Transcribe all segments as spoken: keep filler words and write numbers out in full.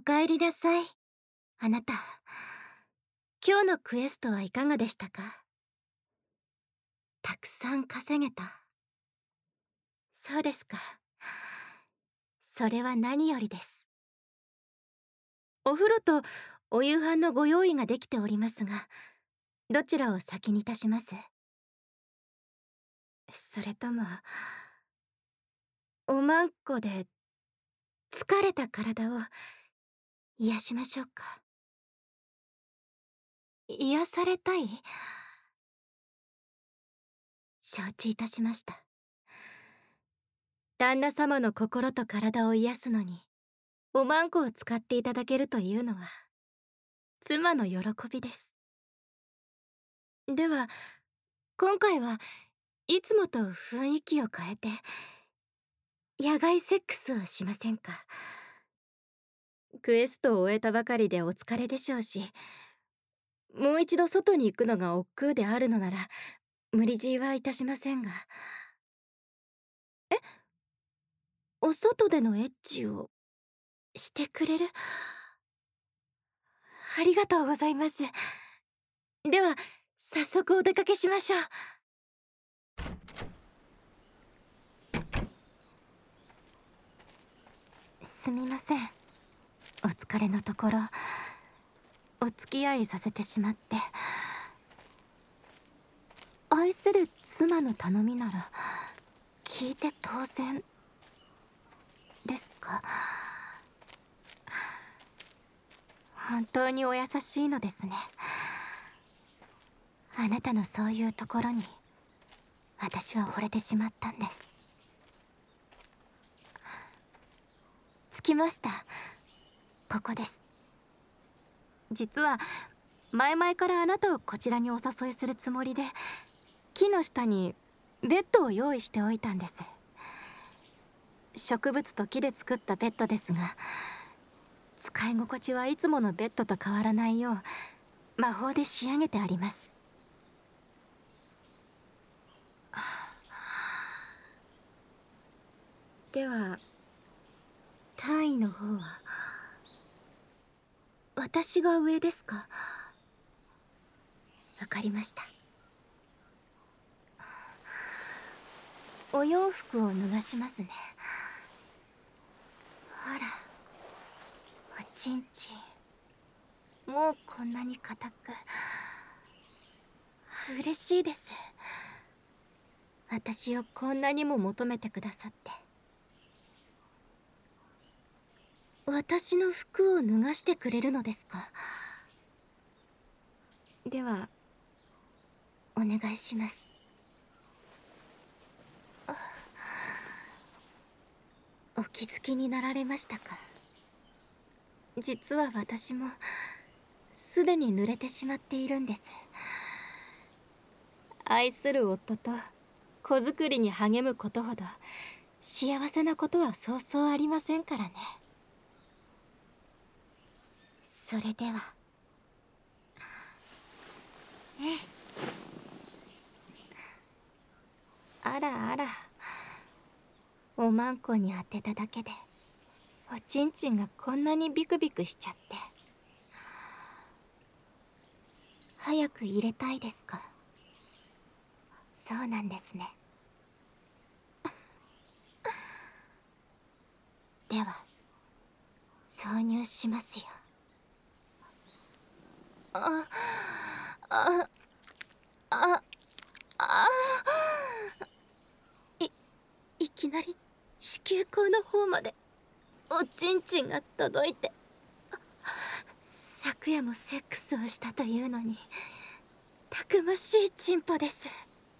かえりなさい。あなた、今日のクエストはいかがでしたか？たくさん稼げた？そうですか。それは何よりです。お風呂とお夕飯のご用意ができておりますが、どちらを先にいたします？それとも、おまんこで疲れた体を癒しましょうか？癒されたい？承知いたしました。旦那様の心と体を癒すのに、おまんこを使っていただけるというのは、妻の喜びです。では、今回はいつもと雰囲気を変えて、野外セックスをしませんか？クエストを終えたばかりでお疲れでしょうし、もう一度外に行くのが億劫であるのなら、無理強いはいたしませんが。え？お外でのエッチをしてくれる？ありがとうございます。では、早速お出かけしましょう。すみません。お疲れのところ、お付き合いさせてしまって。愛する妻の頼みなら、聞いて当然、ですか？本当にお優しいのですね。あなたのそういうところに、私は惚れてしまったんです。着きました。ここです。実は前々からあなたをこちらにお誘いするつもりで、木の下にベッドを用意しておいたんです。植物と木で作ったベッドですが、使い心地はいつものベッドと変わらないよう魔法で仕上げてあります。では、単位の方は私が上ですか？わかりました。お洋服を脱がしますね。ほら、おちんちん、もうこんなに硬く。嬉しいです。私をこんなにも求めてくださって。私の服を脱がしてくれるのですか？では、お願いします。お気づきになられましたか？実は私もすでに濡れてしまっているんです。愛する夫と子作りに励むことほど幸せなことはそうそうありませんからね。それでは。ええ。あらあら、おまんこに当てただけでおちんちんがこんなにビクビクしちゃって。早く入れたいですか？そうなんですね。では挿入しますよ。ああああいいきなり子宮口の方までおちんちんが届いて。昨夜もセックスをしたというのにたくましいチンポです。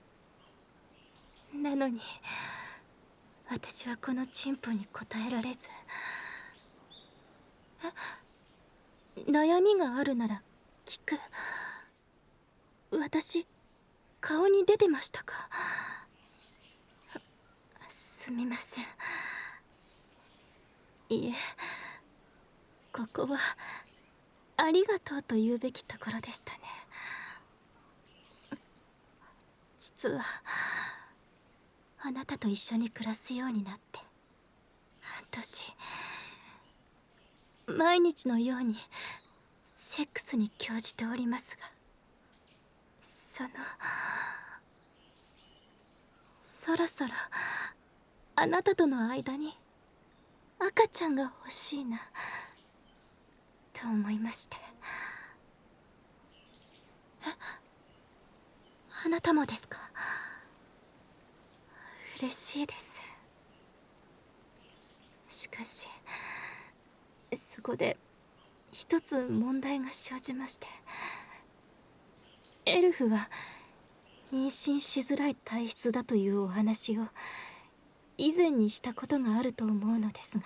なのに私はこのチンポに応えられず。悩みがあるなら聞く。私顔に出てましたか？すみません。いえ、ここはありがとうと言うべきところでしたね。実はあなたと一緒に暮らすようになって半年。 毎日のようにセックスに興じておりますが、そのそろそろあなたとの間に赤ちゃんが欲しいなと思いまして。え、あなたもですか？嬉しいです。しかしそこで一つ問題が生じまして。エルフは妊娠しづらい体質だというお話を以前にしたことがあると思うのですが、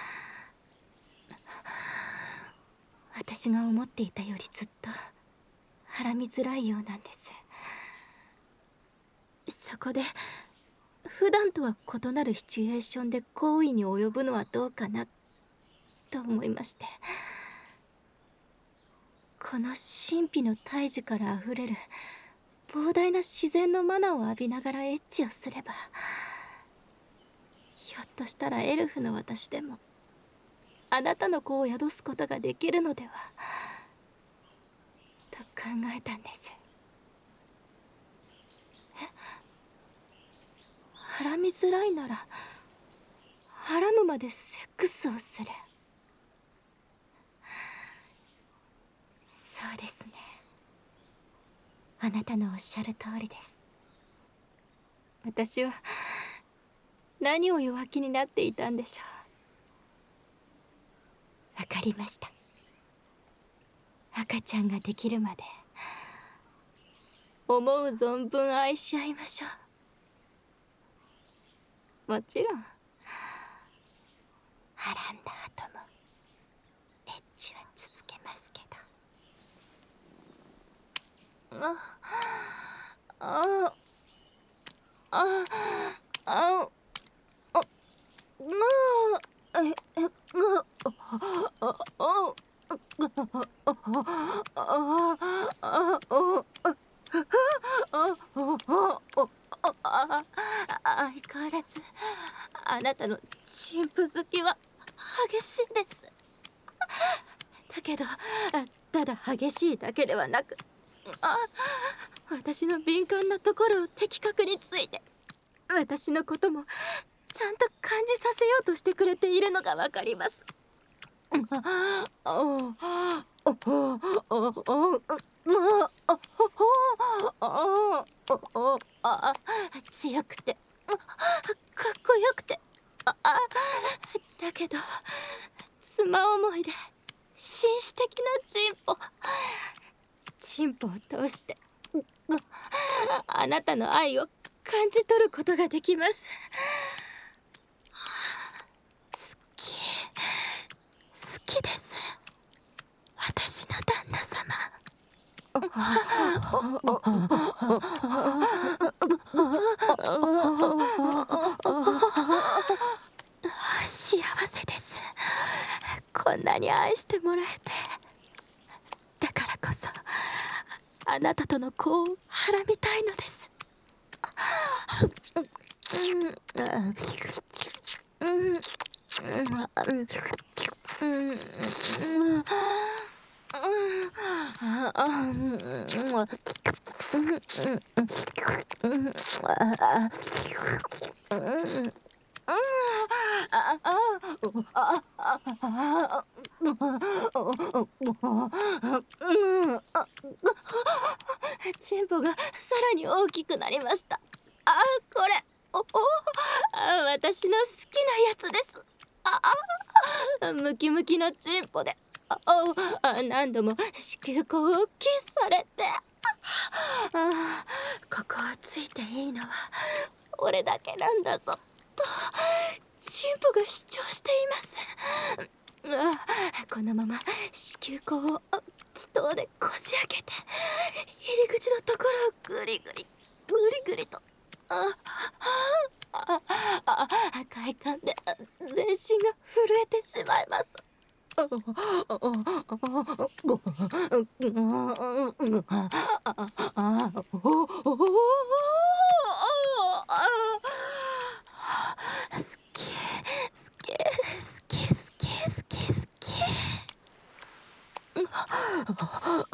私が思っていたよりずっとはらみづらいようなんです。そこで普段とは異なるシチュエーションで行為に及ぶのはどうかなと思いまして。この神秘の胎児からあふれる膨大な自然のマナを浴びながらエッチをすれば、ひょっとしたらエルフの私でもあなたの子を宿すことができるのではと考えたんです。え、はらみづらいならはらむまでセックスをする。そうですね、あなたのおっしゃる通りです。私は何を弱気になっていたんでしょう。わかりました。赤ちゃんができるまで思う存分愛し合いましょう。もちろんはらんだ後もエッチは続けますけど。ああああああええあああ相変わらずあなたの神父好きは激しいです。だけどただ激しいだけではなく、あ、私の敏感なところを的確について私のこともちゃんと感じさせようとしてくれているのがわかります。強くてかっこよくて、ああだけど妻思いで紳士的なチンポチンポを通してあなたの愛を感じ取ることができます。好き好きです、私の旦那様。幸せです。こんなに愛してもらえて。だからこそあなたとの子をはらみたいのです。チンポがさらに大きくなりました。あ、これおおあ、私の好きなやつです。ああ、ムキムキのチンポで、ああ、何度も子宮口をキスされて、あ、ここをついていいのは俺だけなんだぞとチンポが主張しています。あ、このまま子宮口を気筒でこじ開けて入り口のところをグリグリグリグリと、ああああ快感で全身が震えてしまいます。好き好き好き好き好き好き。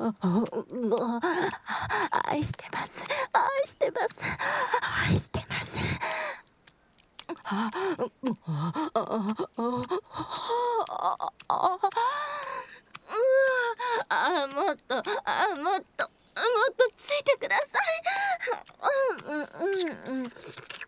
愛してます、愛してます、愛してます。ああ、もっと、あ、もっと、もっとついてください。うんうんうんうん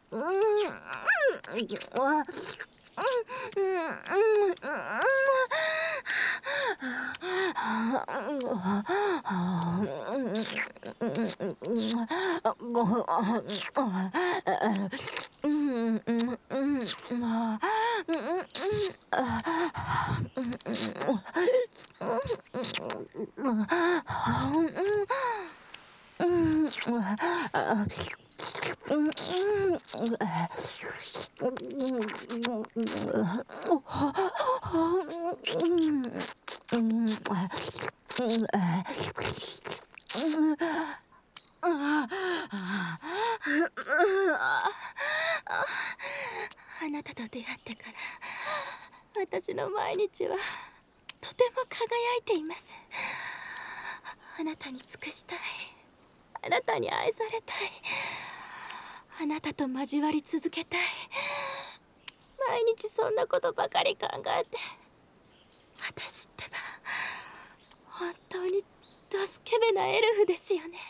あなたと出会ってから私の毎日はとても輝いています。あなたに尽くしたい、あなたに愛されたい、あなたと交わり続けたい。毎日そんなことばかり考えて、私ってば本当にドスケベなエルフですよね。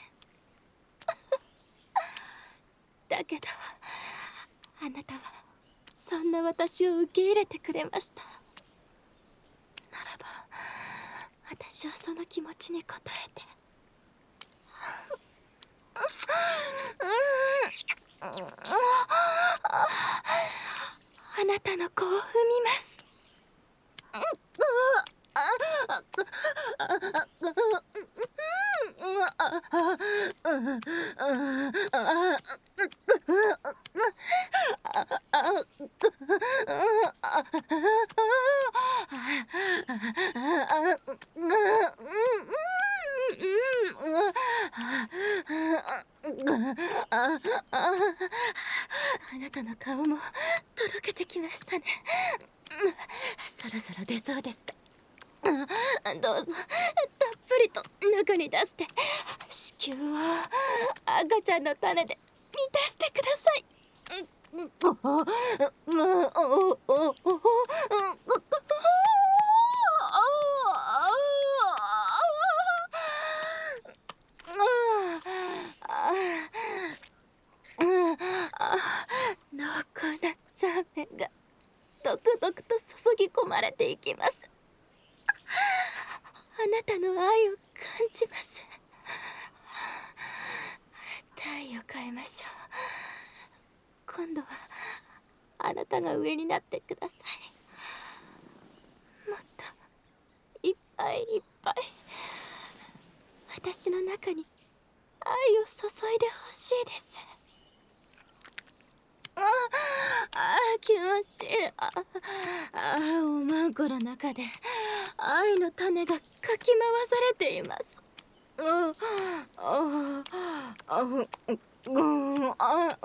だけどあなたはそんな私を受け入れてくれました。ならば私はその気持ちに応えてあなたの子を産みます。あなたの顔もとろけてきましたね。そろそろ出そうです。どうぞたっぷりと中に出して、子宮を赤ちゃんの種で満たしてください。濃厚なザーメンがとくとくと注ぎ込まれていきます。あなたの愛を感じます。体を変えましょう。今度はあなたが上になってください。もっといっぱいいっぱい私の中に愛を注いでほしいです。ああ、気持ちいい。ああ、おまんこの中で愛の種がかき回されています。あああうんああ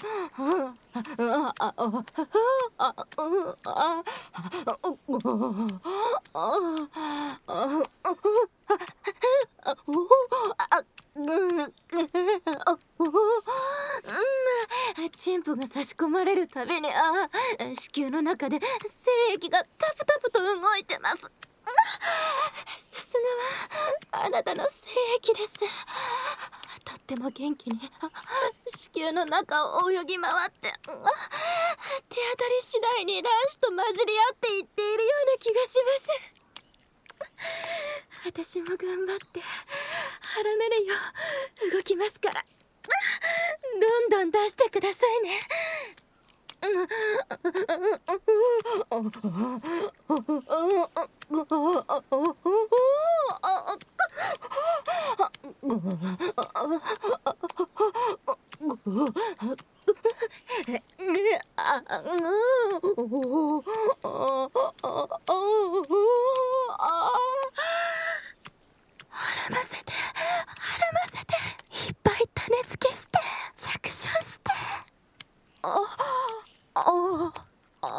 チンポが差し込まれるたびに、ああ、子宮の中で精液がタプタプと動いてます。さすがはあなたの精液です。とっても元気に子宮の中を泳ぎ回って、手当たり次第に卵子と混じり合っていっているような気がします。私も頑張って腹めるよう動きますから、どんどん出してくださいね。はらませて、はらませて、いっぱい種付けして着床して、ああああ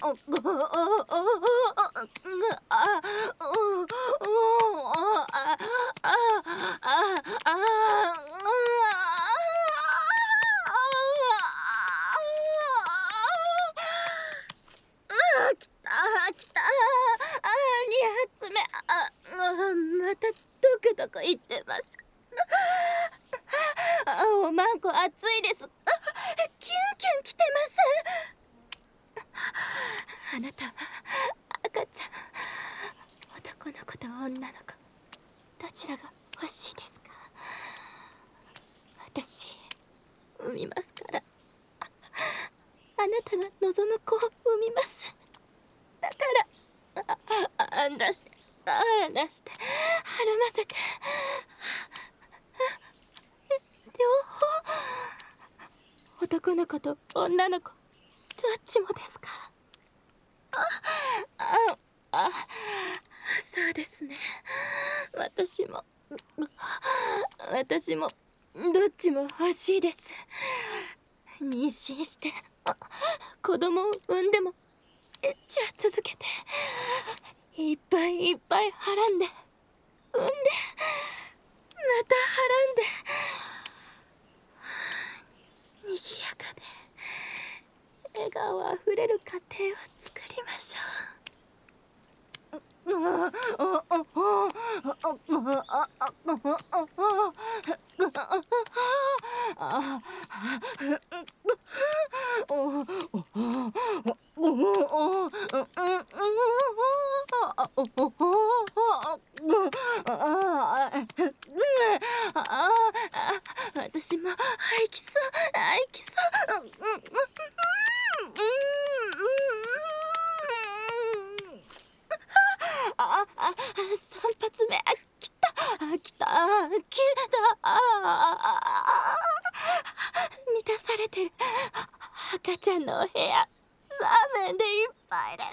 きたきた。あー、に発目。ああ、またドクドクいってます。あ、おまんこ熱いです。あ、キュンキュンきてます。あなたは赤ちゃん、男の子と女の子、どちらが欲しいですか？私産みますから。あ、あなたが望む子を産みます。だからああんだしてあんだしてはらませて、両方、男の子と女の子どっちもですか？あああ、そうですね。私も私もどっちも欲しいです。妊娠して子供を産んでもエッチは続けて、いっぱいいっぱいはらんで産んでまたはらんで、にぎやかで笑顔あふれる家庭を作りましょう。私も吐きそう吐きそう。ああ、三発目、きたきたきた。満たされてる。赤ちゃんのお部屋サーメンでいっぱいです。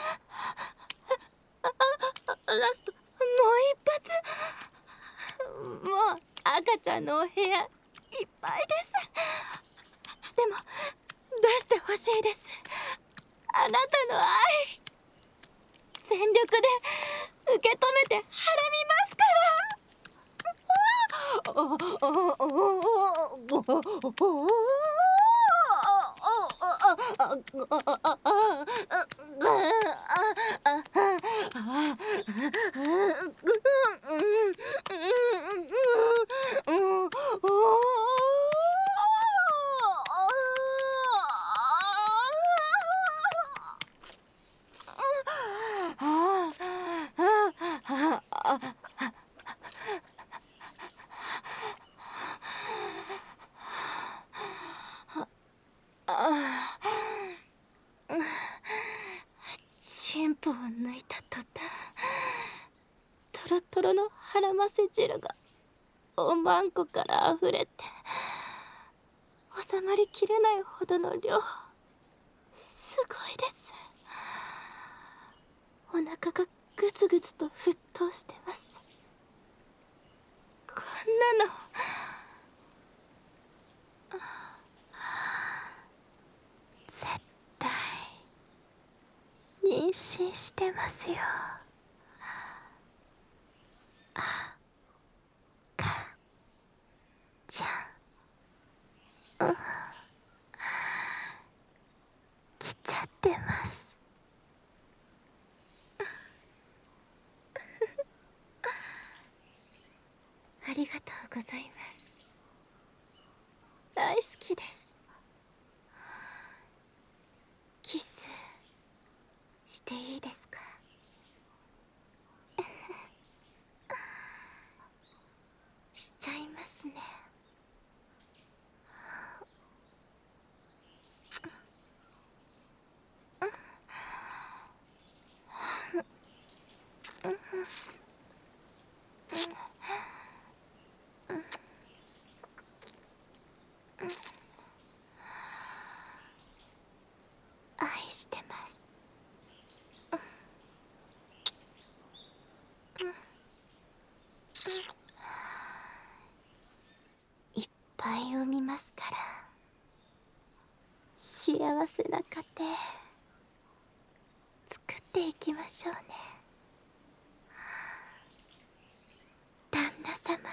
ラストもう一発。もう赤ちゃんのお部屋いっぱいです。でも出してほしいです。あなたの愛全力で受け止めてはらみますから。チンポを抜いた途端、トロトロのハラマセ汁がおまんこからあふれて、収まりきれないほどの量。すごいです。お腹がグツグツと沸騰してます。こんなの絶対妊娠してますよ。あかちゃん、うん、来ちゃってます。ありがとうございます。大好きです。キスしていいですか？しちゃいますね。愛してます。いっぱい産みますから。幸せな家庭ていきましょうね。旦那様。